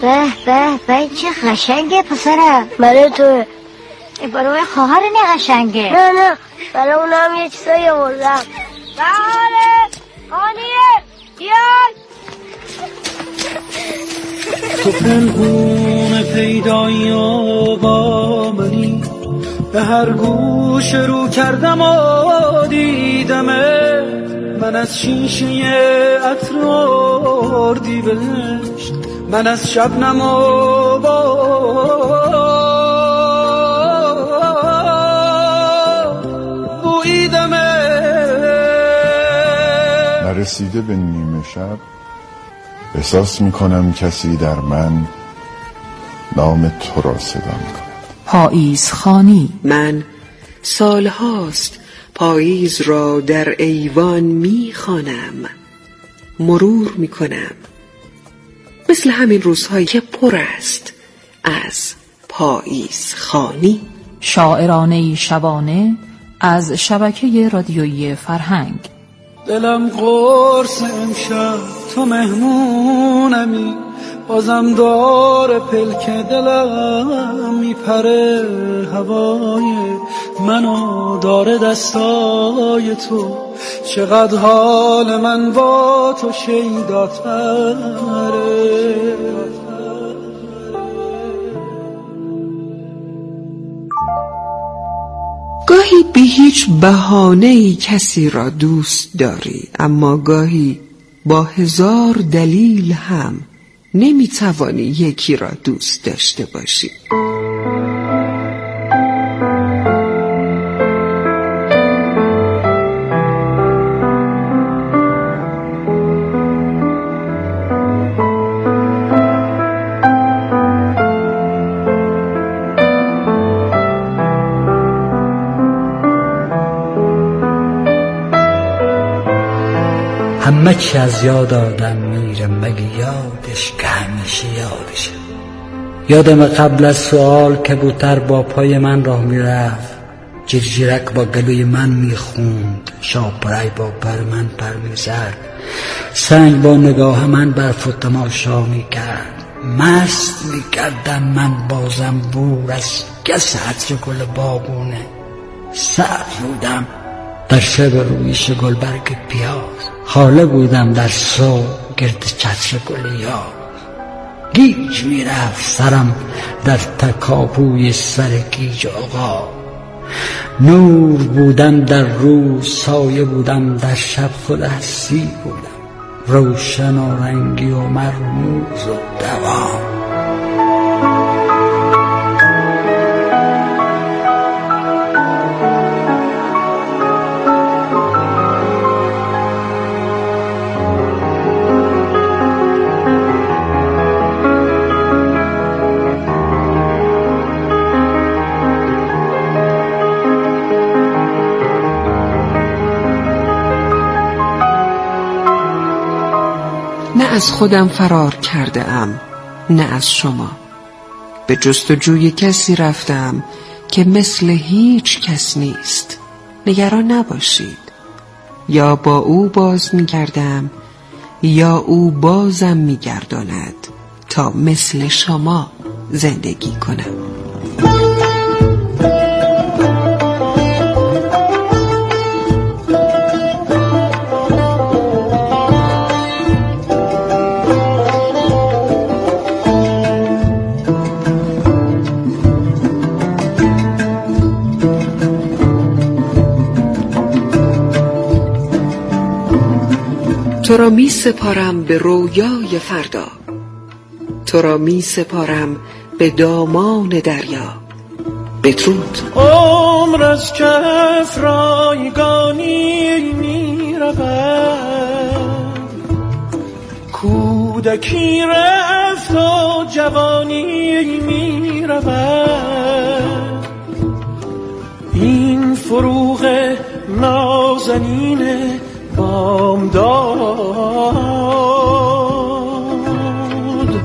به به به چه قشنگه پسرم. برای تو. برای خواهر نه قشنگه. نه برای اونم یه چیزایی آوردم. بله خانیه بیای. تو پنهون پیدایی و با منی، به هر گوش رو کردم و دیدمه. من از شیشه عطر اردی بهشت، من از شبنم و بویدمه. نرسیده به نیمه شب احساس میکنم کسی در من نام تو را صدا میکند. پاییز خانی. من سالهاست پاییز را در ایوان میخوانم، مرور میکنم، مثل همین روزهایی که پر است از پاییز خانی. شاعرانه شبانه از شبکه رادیویی فرهنگ. دلم قرص امشب تو مهمونمی، بازم داره پلک دلم میپره هوای منو داره دستای تو. چقدر حال من با تو شیداتره. گاهی بی هیچ بهانه‌ای کسی را دوست داری، اما گاهی با 1000 دلیل هم نمیتوانی یکی را دوست داشته باشی. همه چی از یاد آدم میره مگه یادش که همیشه یادشه. یادم قبل از سوال کبوتر با پای من راه میرفت، جیرجیرک با گلوی من میخوند، شاپرای با پر من پر میزد، سنگ با نگاه من برف و تماشا میکرد. مست میکردم من بازم بور از گس عطر گل بابونه. سرد بودم در شب رویش گلبرگ پیاز، خاله بودم در صبح گرد چتر گل یار. گیج میرفت سرم در تکاپوی سر گیج آقا. نور بودم در روز، سایه بودم در شب، خود هستی بودم، روشن و رنگی و مرموز و دوام. نه از خودم فرار کرده ام، نه از شما. به جستجوی کسی رفتم که مثل هیچ کس نیست. نگران نباشید، یا با او باز می‌گردم یا او بازم می‌گرداند تا مثل شما زندگی کنم. تو را می سپارم به رویای فردا، تو را می سپارم به دامان دریا. بدرود. عمر از کف رایگانی می رود، کودکی رفت و جوانی می رود. این فروغ نازنین بامداد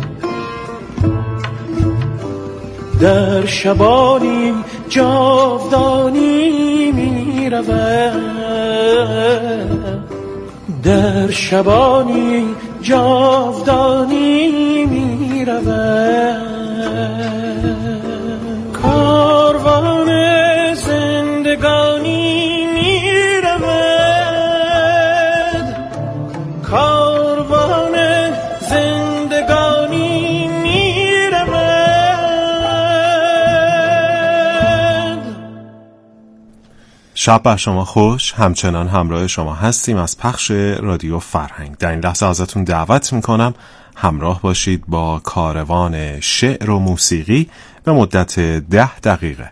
در شبانی جاودانی می رود، در شبانی جاودانی می رود. کاروان زندگانی می رود. کاروان زندگانی می رود. شب بر شما خوش. همچنان همراه شما هستیم از پخش رادیو فرهنگ. در این لحظه ازتون دعوت میکنم همراه باشید با کاروان شعر و موسیقی به مدت 10 دقیقه.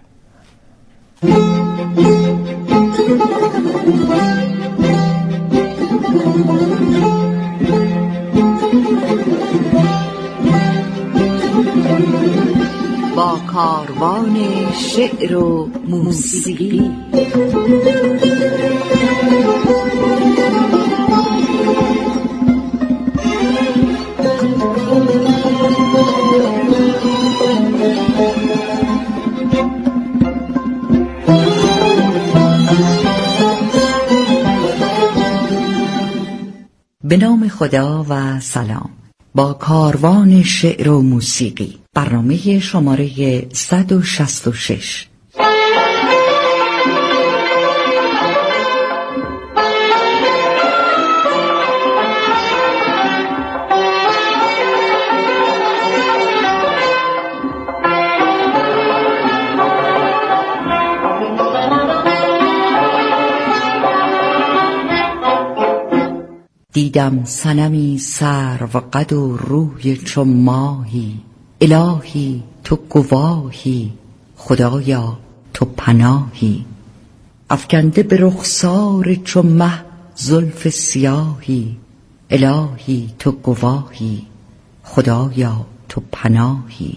با کاروان شعر و موسیقی. به نام خدا و سلام. با کاروان شعر و موسیقی، برنامه شماره 166. دیدم صنمی سرو قد و روی چو ماهی، الهی تو گواهی، خدایا تو پناهی. افکنده به رخسار چو مه زلف سیاهی، الهی تو گواهی، خدایا تو پناهی.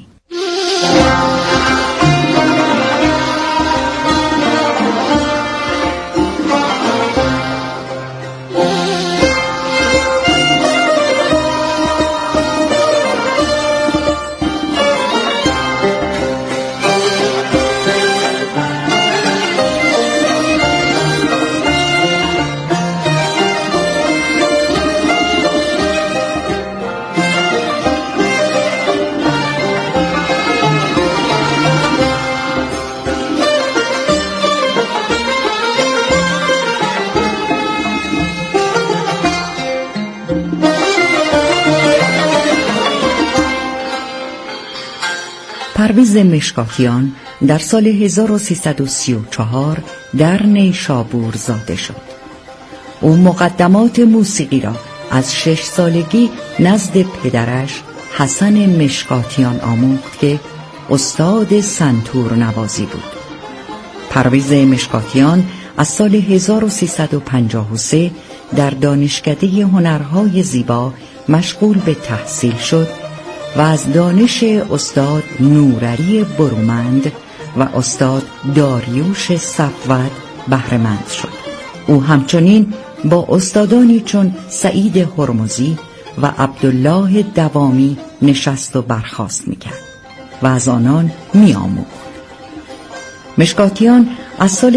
پرویز مشکاتیان در سال 1334 در نیشابور زاده شد. او مقدمات موسیقی را از 6 سالگی نزد پدرش حسن مشکاتیان آموخت که استاد سنتور نوازی بود. پرویز مشکاتیان از سال 1353 در دانشکده هنرهای زیبا مشغول به تحصیل شد و از دانش استاد نورعلی برومند و استاد داریوش صفوت بهره‌مند شد. او همچنین با استادانی چون سعید هرمزی و عبدالله دوامی نشست و برخاست می‌کرد و از آنان می‌آموخت. مشکاتیان از سال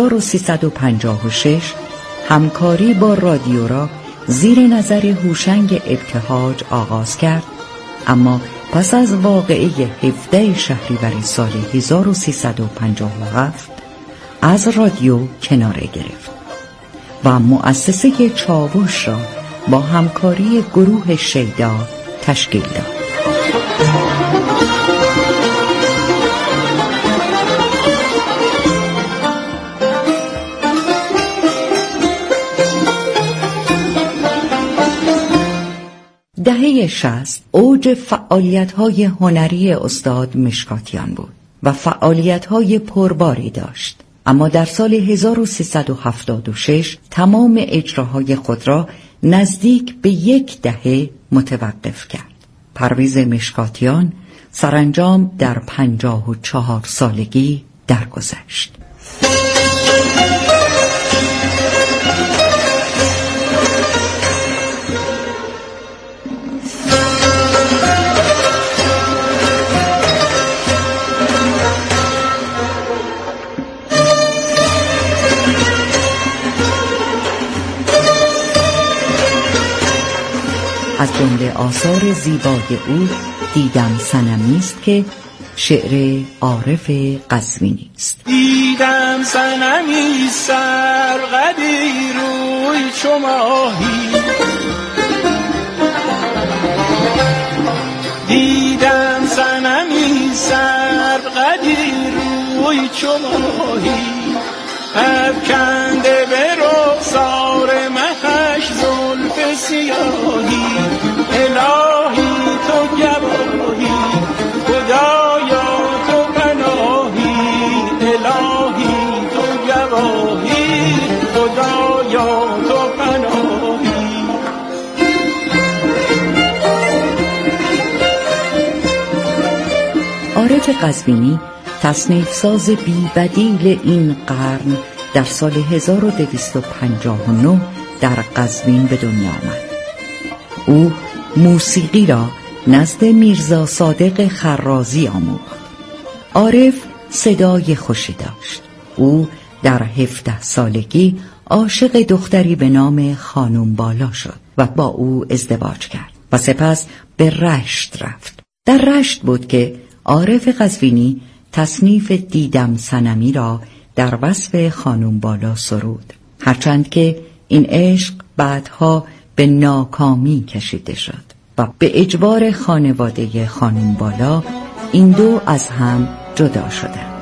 1356 همکاری با رادیو را زیر نظر هوشنگ ابتهاج آغاز کرد، اما پس از واقعه 17 شهریور سال 1357 از رادیو کناره گرفت و مؤسسه چاوش را با همکاری گروه شیدا تشکیل داد. دهه 60 اوج فعالیت‌های هنری استاد مشکاتیان بود و فعالیت‌های پرباری داشت، اما در سال 1376 تمام اجراهای خود را نزدیک به 1 دهه متوقف کرد. پرویز مشکاتیان سرانجام در 54 سالگی درگذشت. از جمله آثار زیبای او دیدم صنمی است که شعر عارف قزوینی است. دیدم صنمی سرقدی روی چو ماهی، دیدم صنمی سرقدی روی چو ماهی، افکنده به رخسار مهش زلف سیاهی، الهی تو گواهی خدایا تو پناهی، الهی تو گواهی خدایا تو پناهی. عارف قزوینی تصنیف ساز بی بدیل این قرن در سال 1259 در قزوین به دنیا آمد. او موسیقی را نزد میرزا صادق خرازی آموخت. عارف صدای خوشی داشت. او در 17 سالگی عاشق دختری به نام خانم بالا شد و با او ازدواج کرد و سپس به رشت رفت. در رشت بود که عارف قزوینی تصنیف دیدم صنمی را در وصف خانم بالا سرود، هرچند که این عشق بعدها به ناکامی کشیده شد و به اجبار خانواده خانم بالا این دو از هم جدا شدند.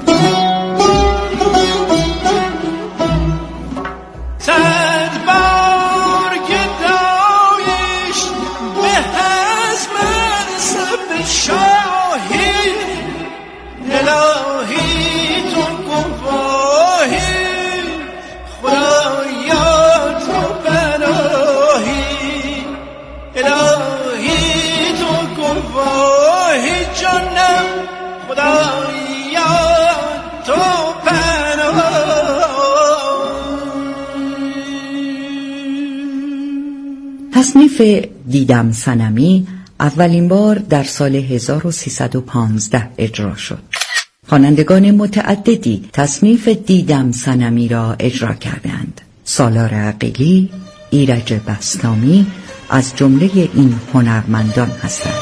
تصنیف دیدم صنمی اولین بار در سال 1315 اجرا شد. خوانندگان متعددی تصنیف دیدم صنمی را اجرا کردند. سالار عقیلی، ایرج بسطامی از جمله این هنرمندان هستند.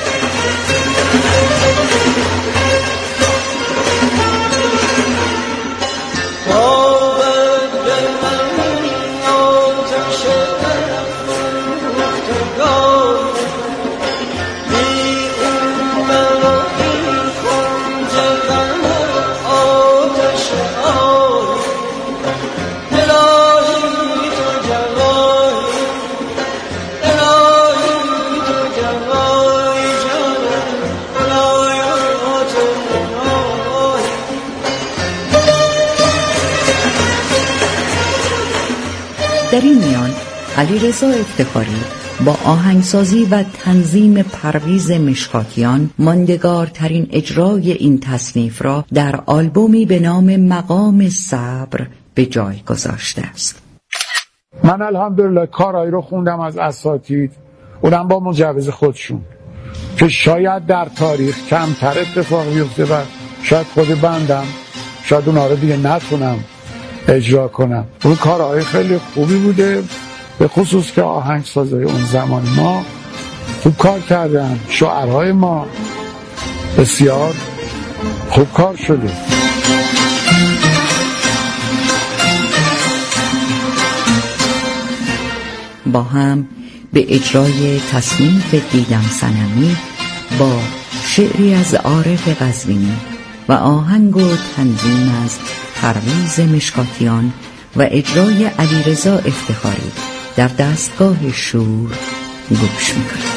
در این میان علیرضا افتخاری با آهنگسازی و تنظیم پرویز مشکاتیان ماندگارترین اجرای این تصنیف را در آلبومی به نام مقام صبر به جای گذاشته است. من الحمدلله کارایی رو خوندم از اساتید، اونم با مجوز خودشون، که شاید در تاریخ کمتر اتفاق بیفته و شاید خود بندم شاید اونها رو دیگه نتونم اجرا کنم. اون کارهای خیلی خوبی بوده، به خصوص که آهنگسازای اون زمان ما خوب کار کردن، شاعرهای ما بسیار خوب کار شده. با هم به اجرای تصنیف دیدم صنمی با شعری از عارف قزوینی و آهنگ و تنظیم از پرویز مشکاتیان و اجرای علیرضا افتخاری در دستگاه شور گوش میکنید.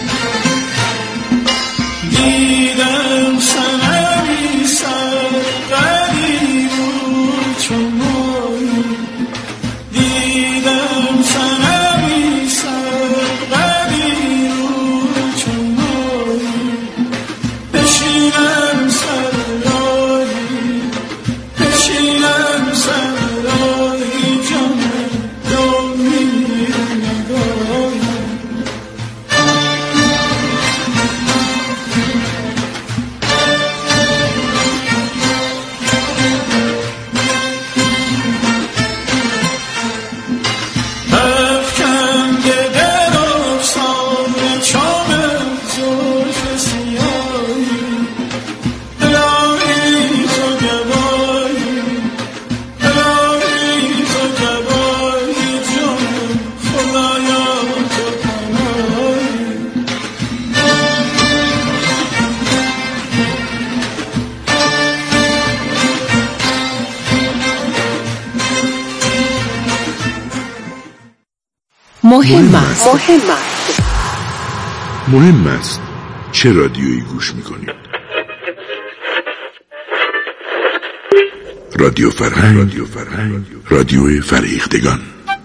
دیدم صنمی سرقدی روی چو ماهی، دیدم صنمی سرقدی روی چو ماهی، بشینم سرراهی، بشینم سرراهی جانم دامی نگاهی. مهم است چه رادیویی گوش میکنید. رادیو فرهنگ، رادیو فرهیختگان.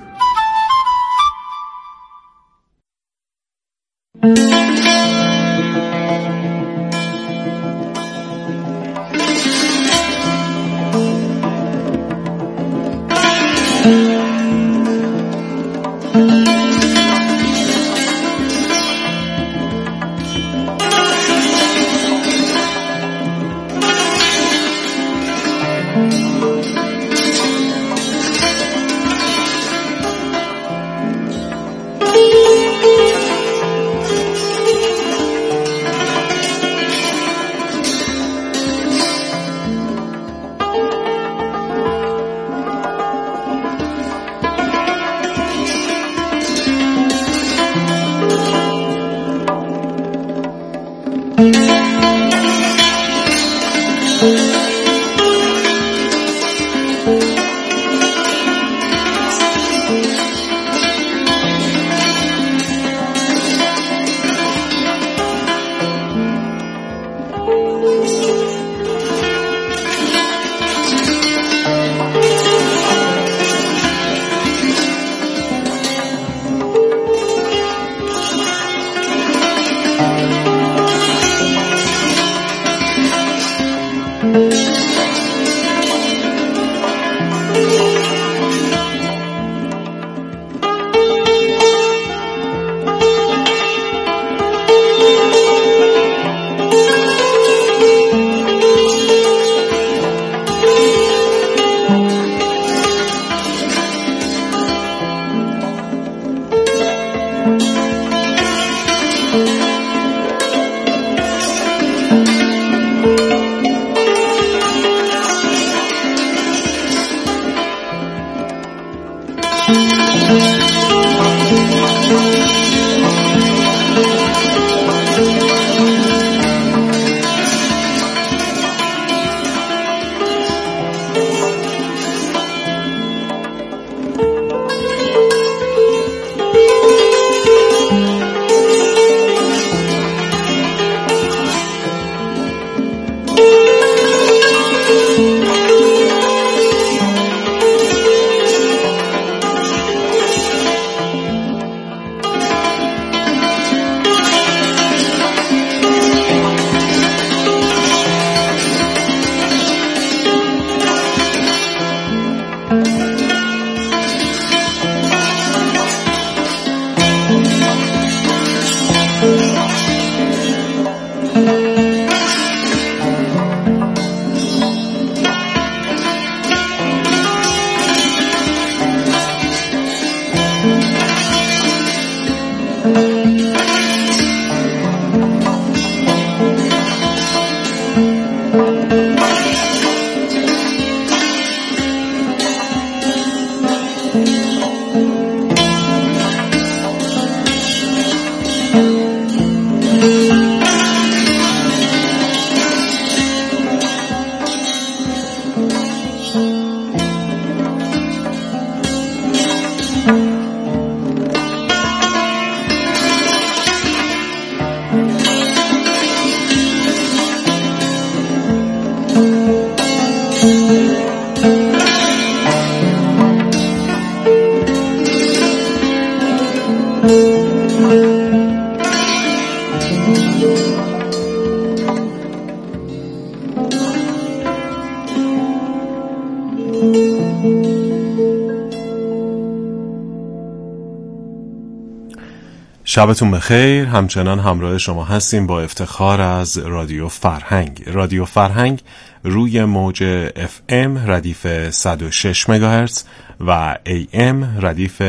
شبتون بخیر. همچنان همراه شما هستیم با افتخار از رادیو فرهنگ. رادیو فرهنگ روی موج FM ردیف 106 مگاهرتز و AM ردیف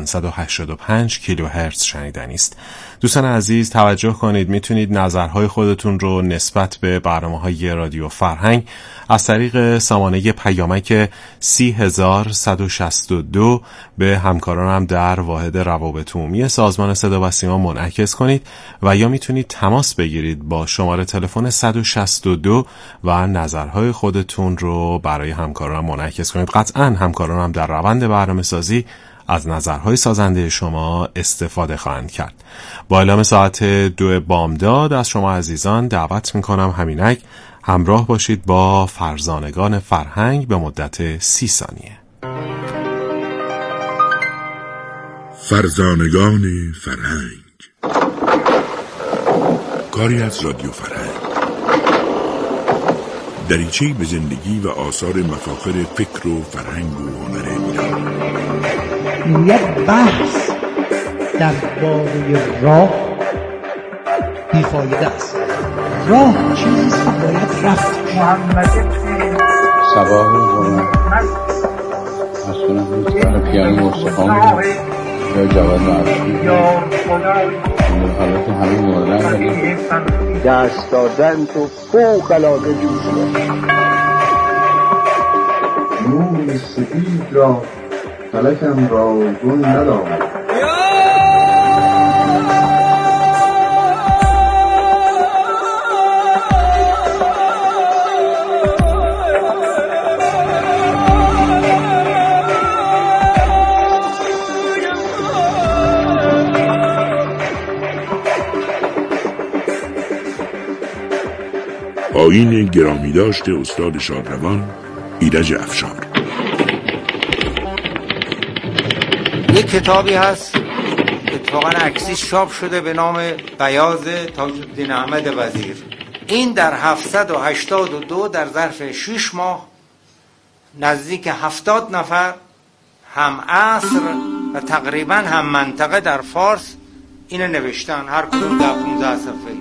585 کیلوهرتز شنیدنی است. دوستان عزیز توجه کنید، میتونید نظرهای خودتون رو نسبت به برنامه‌های رادیو فرهنگ از طریق سامانه پیامک 30162 به همکارانم در واحد روابط عمومی سازمان صدا و سیما منعکس کنید و یا میتونید تماس بگیرید با شماره تلفن 162 و نظرهای خودتون رو برای همکارانم منعکس کنید. قطعاً همکارانم در روند برنامه‌سازی از نظرهای سازنده شما استفاده خواهند کرد. با اعلام ساعت 2 بامداد از شما عزیزان دعوت میکنم همینک همراه باشید با فرزانگان فرهنگ به مدت 30 ثانیه. فرزانگان فرهنگ، کاری از رادیو فرهنگ، دریچه‌ای به زندگی و آثار مفاخر فکر و فرهنگ و هنر ایران. یک بحث درباره راه بیفایده است. راه چیزی که باید رفت. محمد صباح روز مسئولم بود که پیانو مستخان یا جواد معرفی حالت همین موردن دست دادن تو فوق العاده جوشی نور سپید را فلکم را گل ندامد. آیین گرامی داشته استاد شادروان ایرج افشار. یک کتابی هست اتفاقا عکسیش چاپ شده به نام بیاض تاج‌الدین احمد وزیر. این در 782 در ظرف 6 ماه نزدیک 70 نفر هم عصر و تقریبا هم منطقه در فارس اینو نوشتن، هر کدوم 10-15 صفحه.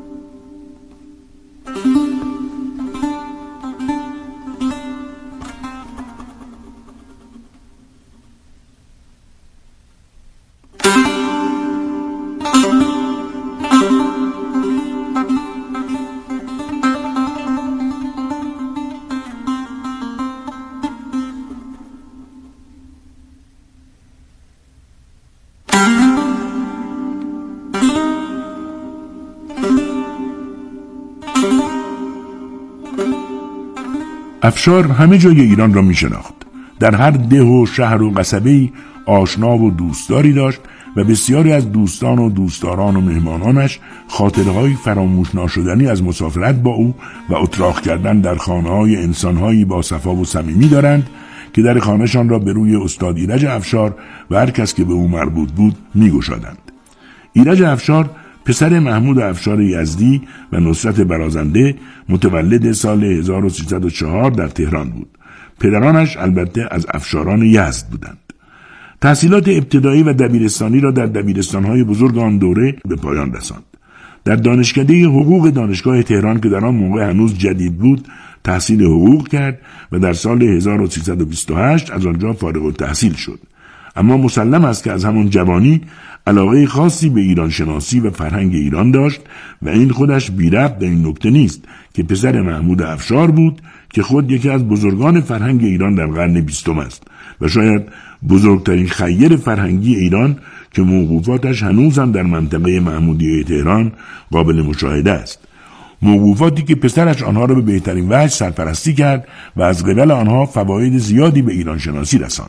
افشار همه جای ایران را می شناخت. در هر ده و شهر و قصبه‌ای آشنا و دوستداری داشت و بسیاری از دوستان و دوستداران و مهمانانش خاطرهایی فراموش ناشدنی از مسافرت با او و اتراق کردن در خانه‌های انسان‌هایی با صفا و صمیمی دارند که در خانه‌شان را به روی استاد ایرج افشار و هر کس که به او مربوط بود می‌گشادند. ایرج افشار پسر محمود افشار یزدی و نصرت برازنده متولد سال 1304 در تهران بود. پدرانش البته از افشاران یزد بودند. تحصیلات ابتدایی و دبیرستانی را در دبیرستان‌های بزرگ آن دوره به پایان رساند. در دانشکده حقوق دانشگاه تهران که در آن موقع هنوز جدید بود تحصیل حقوق کرد و در سال 1328 از آنجا فارغ التحصیل شد. اما مسلم است که از همان جوانی علاقه خاصی به ایران شناسی و فرهنگ ایران داشت و این خودش بی ربط به این نکته نیست که پسر محمود افشار بود که خود یکی از بزرگان فرهنگ ایران در قرن 20 است و شاید بزرگترین خیر فرهنگی ایران که موقوفاتش هنوز هم در منطقه محمودیه تهران قابل مشاهده است. موقوفاتی که پسرش آنها را به بهترین وجه سرپرستی کرد و از قبل آنها فواید زیادی به ایران شناسی رساند.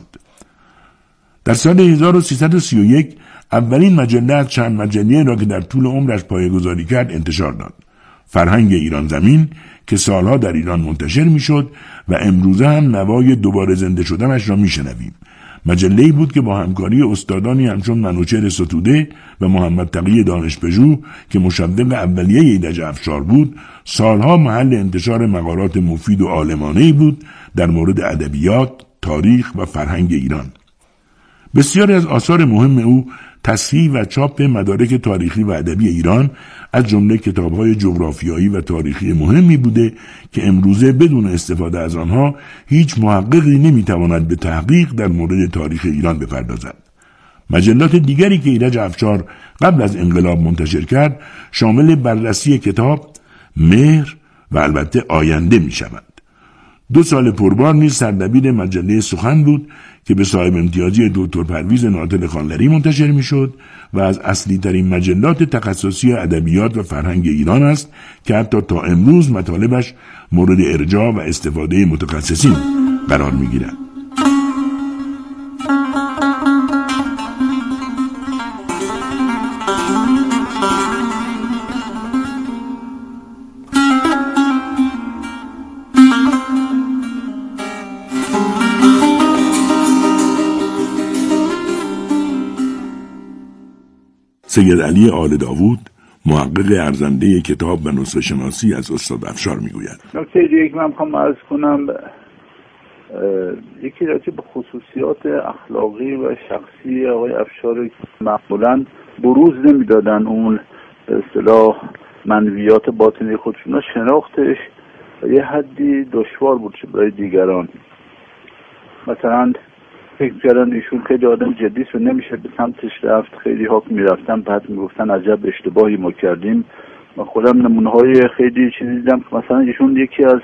در سال 1331 اولین مجله از چند مجله را که در طول عمرش پایه‌گذاری کرد انتشار داد. فرهنگ ایران زمین که سالها در ایران منتشر میشد و امروزه هم نوای دوباره زنده شدنش را میشنویم. مجله‌ای بود که با همکاری استادانی همچون منوچهر ستوده و محمد تقی دانشپژوه که مشوق اولیه ایرج افشار بود سالها محل انتشار مقالات مفید و عالمانه‌ای بود در مورد ادبیات، تاریخ و فرهنگ ایران. بسیاری از آثار مهم او تصحیح و چاپ مدارک تاریخی و ادبی ایران از جمله کتاب‌های جغرافیایی و تاریخی مهمی بوده که امروزه بدون استفاده از آنها هیچ محققی نمیتواند به تحقیق در مورد تاریخ ایران بپردازد. مجلات دیگری که ایرج افشار قبل از انقلاب منتشر کرد شامل بررسی کتاب، مهر و البته آینده می‌شوند. 2 سال پربار نیز سردبیر مجله سخن بود که به صاحب امتیازی دکتر پرویز ناطق خانلری منتشر میشد و از اصلی ترین مجلات تخصصی ادبیات و فرهنگ ایران است که حتی تا امروز مطالبش مورد ارجاع و استفاده متخصصین قرار میگیرد. سید علی آل داوود محقق ارزنده کتاب و نسخه شناسی از استاد افشار میگوید. نکته دیگه که من میخوام عرض کنم یکی راجع به خصوصیات اخلاقی و شخصی آقای افشار معمولا بروز نمیدادن اون به اصطلاح منویات باطنی خودشون، شناختش یه حدی دشوار بود برای دیگران. مثلا فکر کردن ایشون خیلی آدم جدی و نمیشه به سمتش رفت. خیلی ها میرفتن بعد میگفتن عجب اشتباهی ما کردیم. من خودم نمونه های خیلی چیزی دیدم که مثلا ایشون یکی از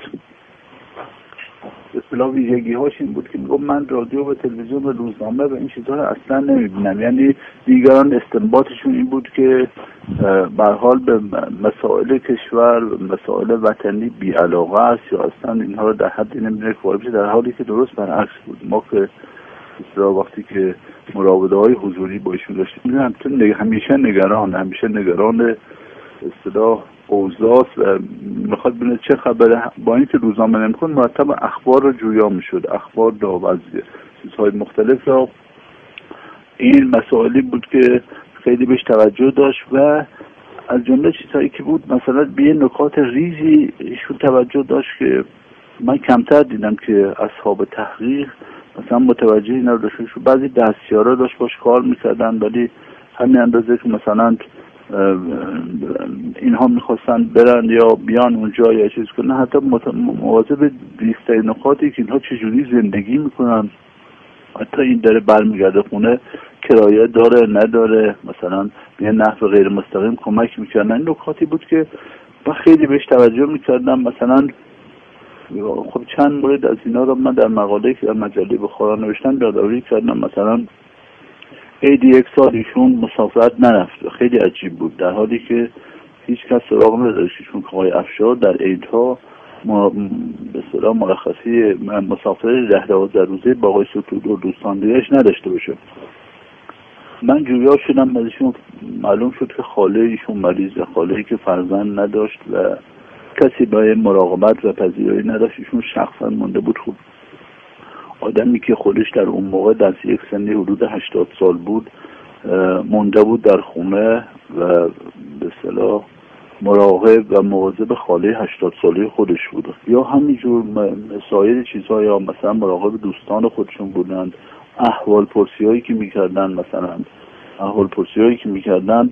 به اصطلاح ویژگی هاش این بود که میگم من رادیو و تلویزیون و روزنامه و این چیزها رو اصلا نمیبینم. یعنی دیگران استنباطشون این بود که به هر حال به مسائل کشور مسائل وطنی بی علاقه است یا اصلا اینها رو در حدی نمیدونه که وارد بشه، در حالی که درست برعکس بود. ما که وقتی که مراوده های حضوری با ایشون داشتیم همیشه نگران اصطلاح اوضاع و میخواد ببینه چه خبره. با اینکه روزنامه نمیخوند مرتب اخبار رو جویا میشد، اخبار و چیزهای مختلف را. این مسائلی بود که خیلی بهش توجه داشت و از جمله چیزهایی که بود مثلا به نکات ریزی ایشون توجه داشت که من کمتر دیدم که اصحاب تحقیق مثلا متوجه اینا رو داشتن. بعضی دستیارا داشت باش کار میکردن ولی همین اندازه که مثلا اینها میخواستن برن یا بیان اونجا یا چیز کنن، حتی مواظب ریخترین نکاتی که اینها چجوری زندگی میکنن، حتی این داره برمیگرده خونه کرایه داره نداره، مثلا به نحو غیر مستقیم کمک میکردن. این نکاتی بود که من خیلی بهش توجه میکردم. مثلا خب چند مورد از اینا رو من در مقاله که در مجله بخارا نوشتم یادآوری کردم. مثلا عید یک سال ایشون مسافرت نرفت، خیلی عجیب بود، در حالی که هیچ کس سراغ نداشت ایشون که آقای افشار در عیدها به اصطلاح مرخصی مسافرت 10-12 روزه با آقای ستوده و دوستان دیگه‌اش نداشته باشه. من جویا شدم از ایشون، معلوم شد که خاله ایشون مریضه، خاله‌ای که فرزند نداشت و کسی برای مراقبت و پذیرایی نداشت. ایشون شخصا مونده بود. خوب آدمی که خودش در اون موقع در یک سنی حدود 80 سال بود مونده بود در خونه و به اصطلاح مراقب و مواظب خاله 80 ساله خودش بود. یا همینجور سایر چیزها، یا مثلا مراقب دوستان خودشون بودند. احوال پرسی هایی که میکردن، مثلا احوال پرسی هایی که میکردن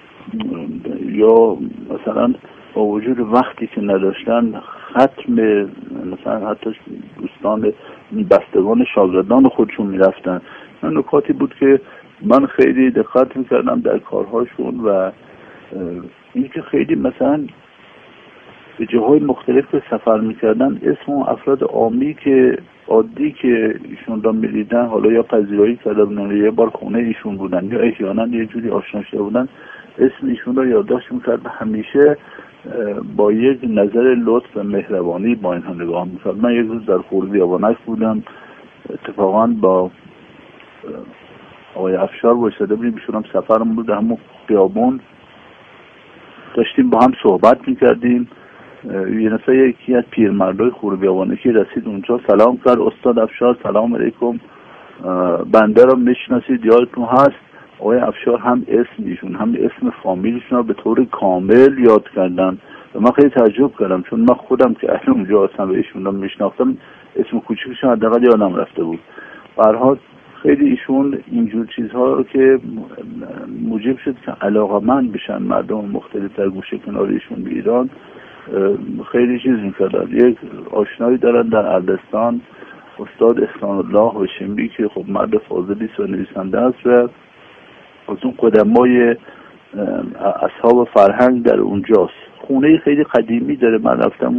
یا مثلا با وجود وقتی که نداشتن ختم مثلا حتی دوستان بستگان شاگردان خودشون میرفتن. این نکاتی بود که من خیلی دقت میکردم در کارهاشون و اینکه خیلی مثلا به جاهای مختلف که سفر میکردن اسم و افراد عامی که عادی که ایشون را میدیدن، حالا یا پذیرایی کردن یه بار خونه ایشون بودن یا احیانا یه جوری آشنا شده بودن، اسم ایشون را یادداشت میکرد و همیشه با یک نظر لطف و مهربانی با اینها نگاه میکرد. من یک روز در خوربیابانک بودم، اتفاقا با آقای افشار وایساده بودیم، ایشون هم سفرم بود، همون خیابون داشتیم با هم صحبت میکردیم. یه نفر یکی از پیرمردای خوربیابانکی رسید اونجا، سلام کرد، استاد افشار سلام علیکم، بنده را میشناسید یادتون هست؟ آقای افشار هم اسم ایشون هم اسم فامیلشون رو به طور کامل یاد کردن و من خیلی تعجب کردم، چون من خودم که اهل اونجا هستم و ایشون رو میشناختم اسم کوچیکشون حداقل یادم رفته بود. به هر حال خیلی ایشون اینجور چیزها رو که موجب شد که علاقه‌مند بشن مردم مختلف در گوشه کنار ایشون به ایران، خیلی چیز میکردن. یک آشنایی دارن در اردستان، استاد احسان الله هاشمی که خب مرد فاضلی و نویسنده است و از اون قدمای اصحاب فرهنگ در اونجاست. خونه خیلی قدیمی داره، من رفتم